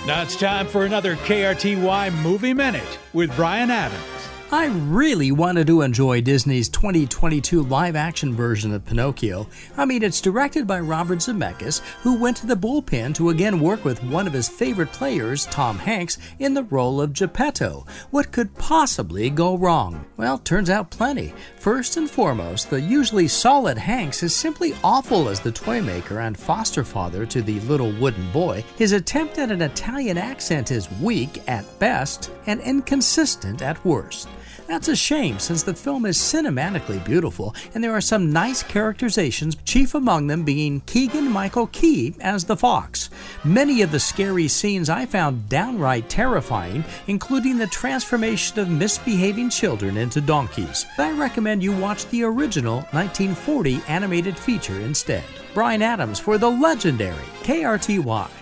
Now it's time for another KRTY Movie Minute with Brian Adams. I really wanted to enjoy Disney's 2022 live-action version of Pinocchio. I mean, it's directed by Robert Zemeckis, who went to the bullpen to again work with one of his favorite players, Tom Hanks, in the role of Geppetto. What could possibly go wrong? Well, turns out plenty. First and foremost, the usually solid Hanks is simply awful as the toy maker and foster father to the little wooden boy. His attempt at an Italian accent is weak at best and inconsistent at worst. That's a shame, since the film is cinematically beautiful and there are some nice characterizations, chief among them being Keegan-Michael Key as the fox. Many of the scary scenes I found downright terrifying, including the transformation of misbehaving children into donkeys. I recommend you watch the original 1940 animated feature instead. Brian Adams for the legendary KRTY.